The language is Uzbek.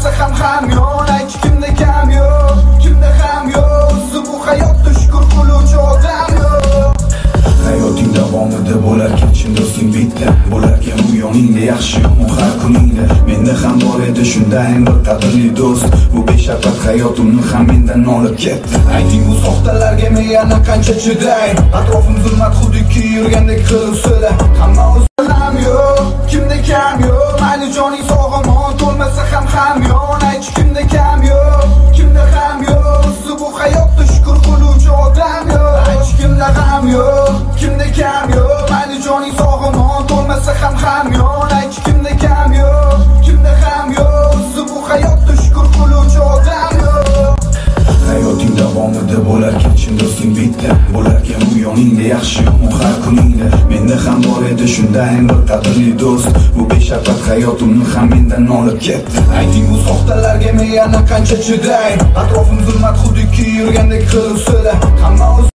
to'lmasa ham hamyon. Ayt kimda kam yo'q, kimda ham yo'q. O'zi bu hayotda shukr qiluvchi odam yo'q. Hayoting davomida bo'larkan chin do'sting bitta, bo'larkan bu yoningda yaxshi yomon har kuningda. Menda ham bor edi shundayin bir qadrli do'st, bu beshabat hayotimni ham mendan olib ketdi. Ayting bu soxtalarga men yana qancha chiday, atrofim zulmat xudiki yurgandek qilib so'la. Hamma o'zi ham yo'q, kimda kam yo'q. Mayli joning sog'omon, to'lmasa ham hamyon. Ayt kimda kam yo'q, kimda ham yo'q. O'zi bu hayotda shukr qiluvchi odam yo'q. Ayt kimda ham yo'q, kimda kam yo'q. Mayli joning sog'omon, to'lmasa ham hamyon. Ayt kimda kam yo'q, kimda ham yo'q. O'zi bu hayotda shukr qiluvchi odam yo'q. hayoting davomida bo'larkan chin do'sting bitta, bo'larkan bu yoningda yaxshi yomon har kuningda. Menda ham bor edi shundayin bir qadrli do'st, bu beshabat hayotimni ham mendan olib ketdi. Ayting bu soxtalarga men yana qancha chiday, atrofim zulmat xudiki yurgandek qilib so'la. Hamma